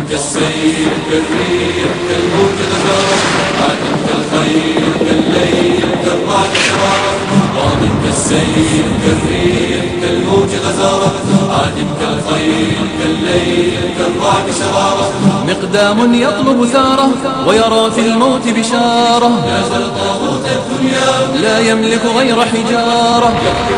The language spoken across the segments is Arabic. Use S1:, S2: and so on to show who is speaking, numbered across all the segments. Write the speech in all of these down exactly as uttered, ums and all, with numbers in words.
S1: كالسيل كالريح كالموج غزارة عادم كالخيل كالليل كالرعد شرارة قادم كالسيل كالريح كالموج غزارة عادم كالخيل كالليل كالرعد شرارة
S2: مقدام يطلب ثاره ويرى في الموت بشارة
S1: يا زل طاغوت الدنيا
S2: لا يملك غير حجارة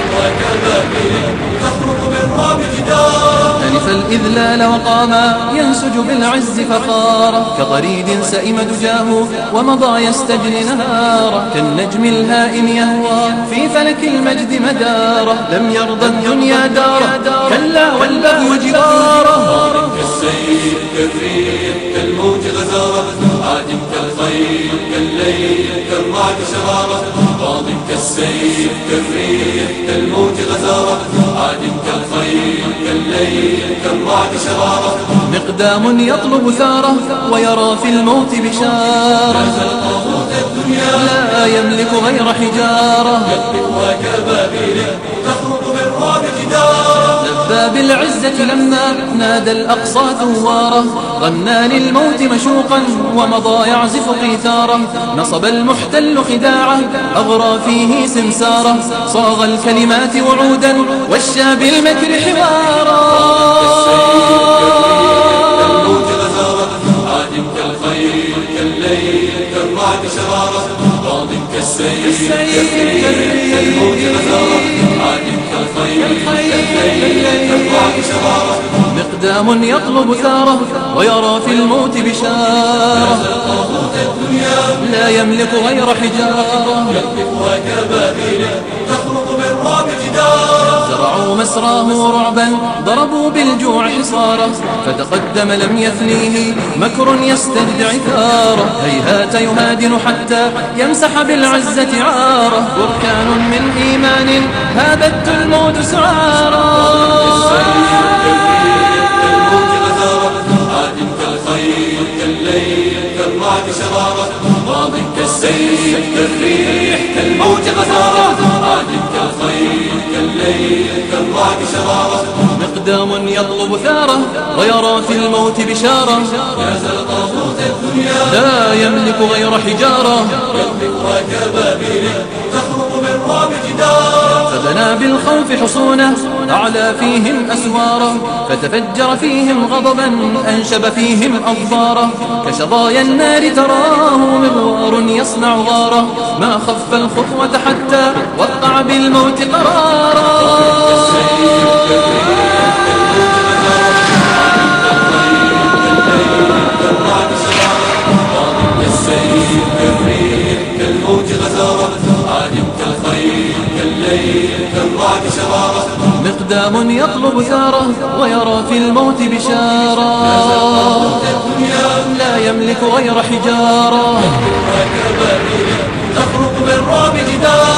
S1: تخرق بالرعب جدارة
S2: ألف الإذلال وقاما ينسج بالعز فخارة كطريد سئم دجاه ومضى يستجري نهارة كالنجم الهائم يهوى في فلك المجد مدارة لم يرضى الدنيا دارة كلا والبغي جدارة
S1: كالسيل كالريح كالموج غزارة عادم كالخيل كالليل كالرعد شرارة قاضم كالسيل كالريح كالموج غزارة عادم كالخيل كالليل كالرعد شرارة
S2: مقدام يطلب ثاره ويرى في الموت بشارة
S1: طاغوت الدنيا
S2: لا يملك غير حجارة
S1: وكبابيل تخرق بالرعب جدارة
S2: لبى بالعزة لما نادى الأقصى ثوارة غنى للموت مشوقا ومضى يعزف قيثارا نصب المحتل خداعه أغرى فيه سمسارة صاغ الكلمات وعودا وشى بالمكر حوارا
S1: عادم كالخيل كالليل كالرعد شرارة قاضم كالسيل كالموج غزارة عادم كالخيل كالليل كالرعد شرارة
S2: مقدام يطلب ثاره ويرى في الموت بشارة لا يملك غير حجارة
S1: وكبابيل تخرق بالرعب جدارة
S2: زرعوا مسراه رعبا ضربوا بالجوع حصارة فتقدم لم يثنيه مكر يستدعي ثاره هيهات يهادن حتى يمسح بالعزة عاره بركان من إيمان هابت الموت سعارا
S1: عادم كالخيل كالليل كالرعد شرارة قاضم كالسيل كالريح كالموج غزارة عادم كالخيل كالليل كالرعد شرارة
S2: مقدام يطلب ثاره ويرى في الموت بشارة
S1: يا زل طاغوت الدنيا
S2: لا يملك غير حجارة
S1: وكبابيل تخرق بالرعب جدارة
S2: فبنى بالخوف حصونه أعلى فيهم أسواره فتفجر فيهم غضبا أنشب فيهم أظفاره كشظايا النار تراه مغوار يصنع غاره ما خف الخطوة حتى وقع بالموت قرارا
S1: كالسيل كالريح كالموج غزارة عادم كالخيل كالليل كالرعد شرارة
S2: مقدام يطلب ثاره ويرى في الموت بشارة لا يملك غير حجارة
S1: وكبابيل تخرق بالرعب جدارة